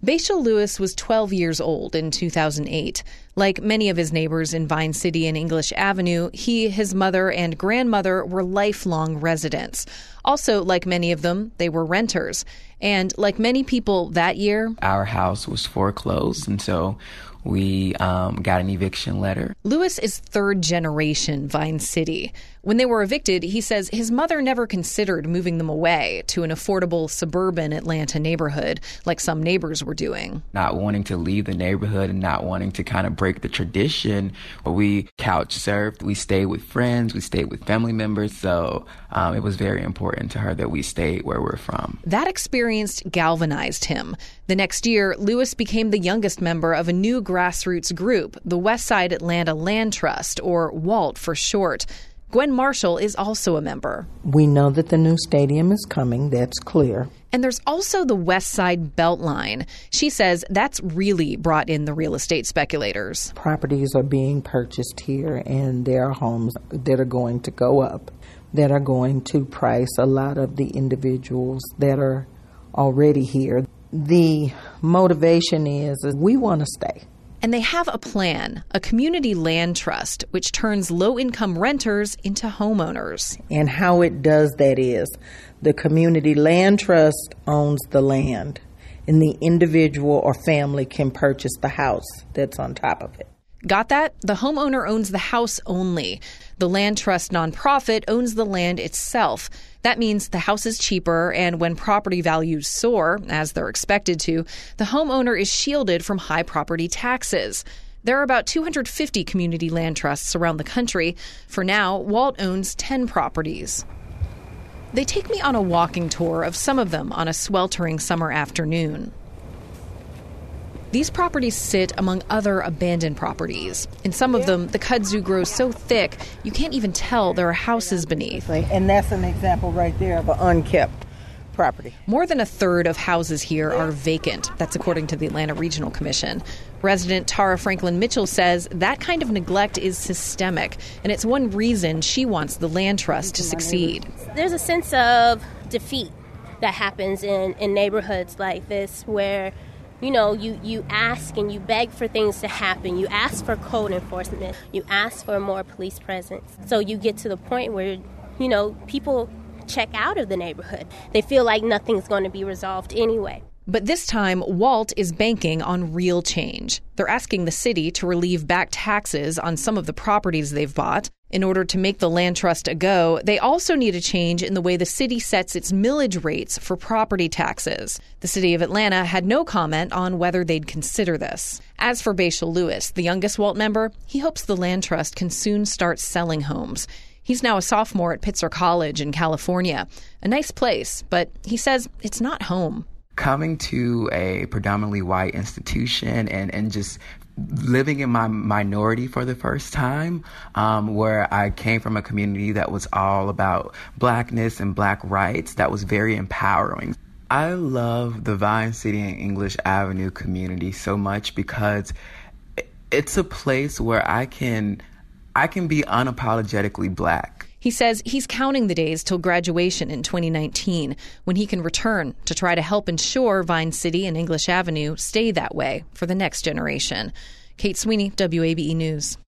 Baishal Lewis was 12 years old in 2008. Like many of his neighbors in Vine City and English Avenue, he, his mother, and grandmother were lifelong residents. Also, like many of them, they were renters. And like many people that year, our house was foreclosed, and so we got an eviction letter. Lewis is third generation Vine City. When they were evicted, he says his mother never considered moving them away to an affordable suburban Atlanta neighborhood like some neighbors were doing. Not wanting to leave the neighborhood and not wanting to kind of break the tradition. We couch surfed, we stayed with friends, we stayed with family members. So it was very important to her that we stayed where we're from. That experience galvanized him. The next year, Lewis became the youngest member of a new grassroots group, the Westside Atlanta Land Trust, or WALT for short. Gwen Marshall is also a member. We know that the new stadium is coming. That's clear. And there's also the West Side Beltline. She says that's really brought in the real estate speculators. Properties are being purchased here, and there are homes that are going to go up, that are going to price a lot of the individuals that are already here. The motivation is we want to stay. And they have a plan, a community land trust, which turns low-income renters into homeowners. And how it does that is the community land trust owns the land, and the individual or family can purchase the house that's on top of it. Got that? The homeowner owns the house only. The land trust nonprofit owns the land itself. That means the house is cheaper, and when property values soar, as they're expected to, the homeowner is shielded from high property taxes. There are about 250 community land trusts around the country. For now, Walt owns 10 properties. They take me on a walking tour of some of them on a sweltering summer afternoon. These properties sit among other abandoned properties. In some of them, the kudzu grows so thick, you can't even tell there are houses beneath. And that's an example right there of an unkept property. More than a third of houses here are vacant. That's according to the Atlanta Regional Commission. Resident Tara Franklin Mitchell says that kind of neglect is systemic, and it's one reason she wants the land trust to succeed. There's a sense of defeat that happens in neighborhoods like this where you ask and you beg for things to happen. You ask for code enforcement. You ask for more police presence. So you get to the point where, people check out of the neighborhood. They feel like nothing's going to be resolved anyway. But this time, Walt is banking on real change. They're asking the city to relieve back taxes on some of the properties they've bought. In order to make the land trust a go, they also need a change in the way the city sets its millage rates for property taxes. The city of Atlanta had no comment on whether they'd consider this. As for Baishal Lewis, the youngest WALT member, he hopes the land trust can soon start selling homes. He's now a sophomore at Pitzer College in California. A nice place, but he says it's not home. Coming to a predominantly white institution and just living in my minority for the first time, where I came from a community that was all about blackness and black rights, that was very empowering. I love the Vine City and English Avenue community so much because it's a place where I can be unapologetically black. He says he's counting the days till graduation in 2019, when he can return to try to help ensure Vine City and English Avenue stay that way for the next generation. Kate Sweeney, WABE News.